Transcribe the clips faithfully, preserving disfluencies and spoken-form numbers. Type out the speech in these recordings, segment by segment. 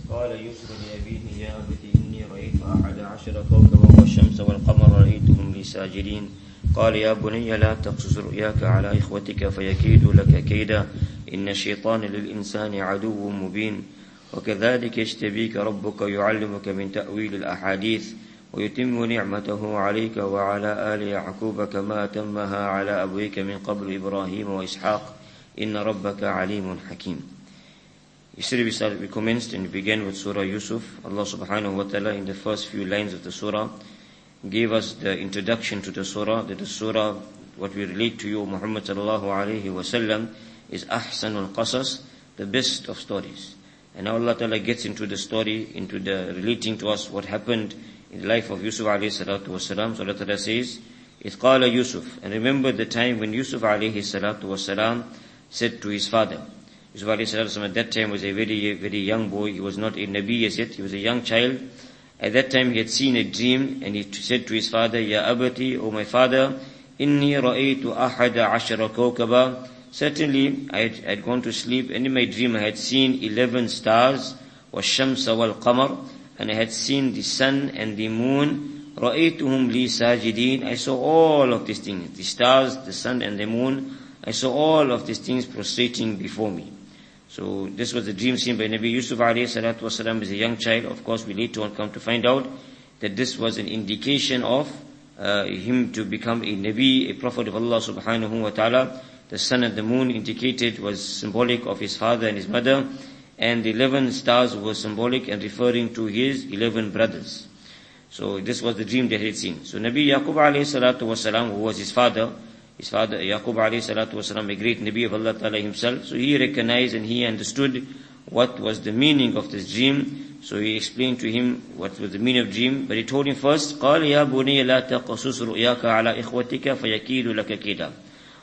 قال يوسف لأبيه يا أبت إني رأيت أحد عشر كوكبا والشمس والقمر رأيتهم لي ساجدين قال يا بني لا تقصص رؤياك على إخوتك فيكيدوا لك كيدا إن الشيطان للإنسان عدو مبين وكذلك يجتبيك ربك يعلمك من تأويل الأحاديث ويتم نعمته عليك وعلى آل يعقوب كما أتمها على أبويك من قبل إبراهيم وإسحاق إن ربك عليم حكيم. Yesterday we, started, we commenced and began with Surah Yusuf. Allah subhanahu wa ta'ala in the first few lines of the surah gave us the introduction to the surah, that the surah, what we relate to you Muhammad sallallahu alayhi wa sallam, is ahsanul qasas, the best of stories. And now Allah ta'ala gets into the story, into the relating to us what happened in the life of Yusuf alayhi salatu wasalam. So Allah ta'ala says, إِذْ قَالَ Yusuf. And remember the time when Yusuf alayhi salatu wasalam said to his father. Yusuf alayhi salatu wasalam at that time was a very, very young boy. He was not a Nabi as yet. He was a young child. At that time he had seen a dream and he said to his father, Ya abati, O my father, Inni ra'aytu ahada ashara kawkaba. Certainly I had, I had gone to sleep and in my dream I had seen eleven stars, wa shamsa wal qamar, and I had seen the sun and the moon. Ra'aytuhum li sajidin. I saw all of these things, the stars, the sun and the moon. I saw all of these things prostrating before me. So this was the dream seen by Nabi Yusuf alayhi salatu wasalam as a young child. Of course, we later on come to find out that this was an indication of uh, him to become a Nabi, a prophet of Allah subhanahu wa ta'ala. The sun and the moon indicated was symbolic of his father and his mother, and the eleven stars were symbolic and referring to his eleven brothers. So this was the dream that he had seen. So Nabi Yaqub alayhi salatu wasalam, who was his father, his father Yaqub alayhi salatu wasalam, a great Nabi of Allah Ta'ala himself, so he recognized and he understood what was the meaning of this dream. So he explained to him what was the meaning of dream, but he told him first, قَالَ يَا بُنِيَ لَا تَقَصُصْ رُؤْيَاكَ عَلَىٰ إِخْوَتِكَ فَيَكِيدُ لَكَ كِيدًا.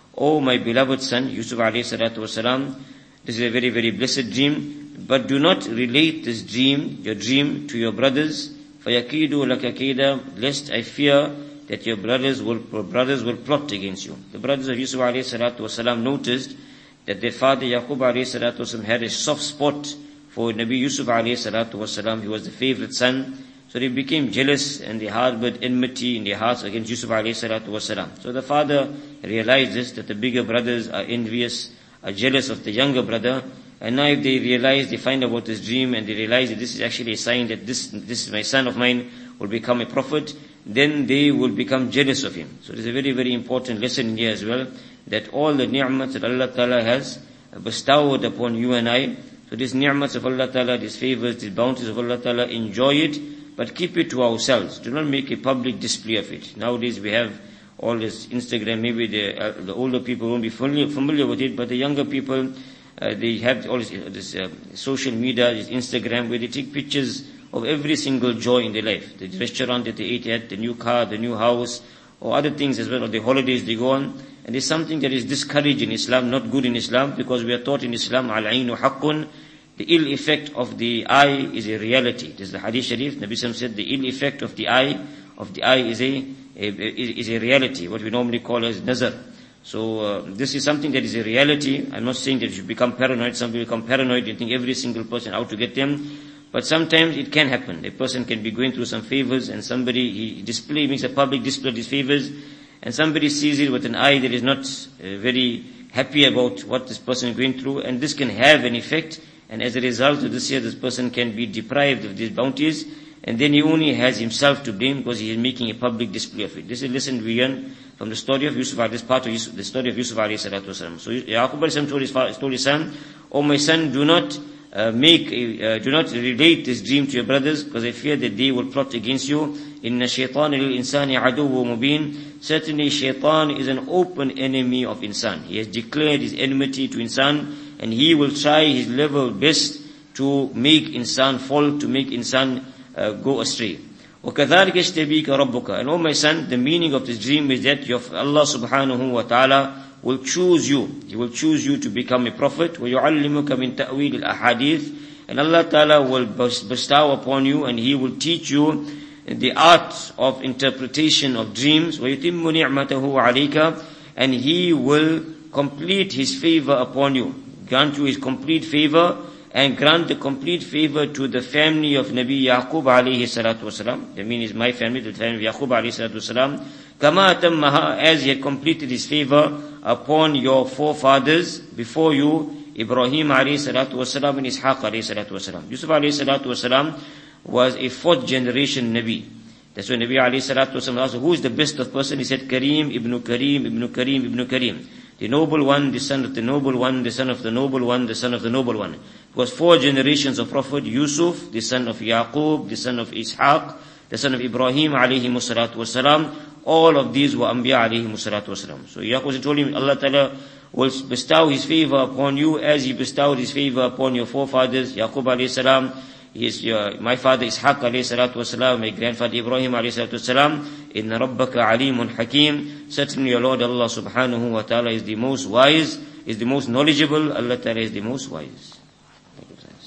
O my beloved son, Yusuf alayhi salatu wasalam, this is a very, very blessed dream, but do not relate this dream, your dream, to your brothers, فَيَكِيدُ لَكَ كِيدًا, lest I fear that your brothers will brothers will plot against you. The brothers of Yusuf alayhi salatu wasalam noticed that their father Yaqub alayhi salatu wasalam had a soft spot for Nabi Yusuf alayhi salatu wasalam. He was the favorite son. So they became jealous and they harbored enmity in their hearts against Yusuf alayhi salatu wasalam. So the father realized this, that the bigger brothers are envious, are jealous of the younger brother. And now if they realize, they find out about this dream and they realize that this is actually a sign that this, this my son of mine will become a prophet, then they will become jealous of him. So it is a very, very important lesson here as well, that all the ni'mats that Allah Ta'ala has bestowed upon you and I, so these ni'mats of Allah Ta'ala, these favors, these bounties of Allah Ta'ala, enjoy it, but keep it to ourselves. Do not make a public display of it. Nowadays we have all this Instagram, maybe the, uh, the older people won't be familiar, familiar with it, but the younger people, uh, they have all this, uh, this uh, social media, this Instagram, where they take pictures of every single joy in their life. The restaurant that they ate at, the new car, the new house, or other things as well, or the holidays they go on. And it's something that is discouraged in Islam, not good in Islam, because we are taught in Islam, al-ainu haqqun, the ill effect of the eye is a reality. This is the Hadith Sharif. Nabi Sallam said the ill effect of the eye, of the eye is a, a is a reality, what we normally call as nazar. So uh, this is something that is a reality. I'm not saying that you should become paranoid. Some people become paranoid and think every single person out to get them. But sometimes it can happen. A person can be going through some favors and somebody, he display, makes a public display of these favors, and somebody sees it with an eye that is not uh, very happy about what this person is going through, and this can have an effect, and as a result of this year, this person can be deprived of these bounties, and then he only has himself to blame because he is making a public display of it. This is a lesson we learn from the story of Yusuf, this part of Yusuf, the story of Yusuf alayhi salatu wasalam. So Yaqub alayhi salam told his, told his son, O my son, do not Uh, make a, uh, do not relate this dream to your brothers, because I fear that they will plot against you. Inna shaytan lil insani aduwwu mubin. Certainly shaitan is an open enemy of insan. He has declared his enmity to insan, and he will try his level best to make insan fall, to make insan uh, go astray. وَكَذَلِكَ يَجْتَبِيكَ رَبُّكَ. And oh my son, the meaning of this dream is that your Allah subhanahu wa ta'ala will choose you. He will choose you to become a prophet. وَيُعَلِّمُكَ مِنْ تَأْوِيلِ الْأَحَادِيثِ. And Allah Ta'ala will bestow upon you and He will teach you the art of interpretation of dreams. وَيُتِمُّ نِعْمَتَهُ عَلَيْكَ. And He will complete His favor upon you. Grant you His complete favor and grant the complete favor to the family of Nabi Yaqub alayhi salatu wasalam. That means my family, the family of Yaqub alayhi salatu wasalam. Kama atammaha, as he had completed his favor upon your forefathers before you, Ibrahim alayhi salatu wasalam and Ishaq alayhi salatu wasalam. Yusuf alayhi salatu wasalam was a fourth generation Nabi. That's why Nabi alayhi salatu wasalam asked, who is the best of person? He said, Kareem, Ibn Kareem, Ibn Kareem, Ibn Kareem. The noble one, the son of the noble one, the son of the noble one, the son of the noble one. It was four generations of Prophet Yusuf, the son of Yaqub, the son of Ishaq, the son of Ibrahim alayhi salatu wasalam. All of these were Anbiya alayhi salatu wasalam. So Yaqub told him, Allah Ta'ala will bestow His favor upon you as He bestowed His favor upon your forefathers, Yaqub alayhi salam, his, uh, my father Ishaq alayhi salatu wasalam, my grandfather Ibrahim alayhi salatu wasalam. Inna rabbaka alimun hakim. Certainly your Lord Allah subhanahu wa ta'ala is the most wise, is the most knowledgeable. Allah Ta'ala is the most wise.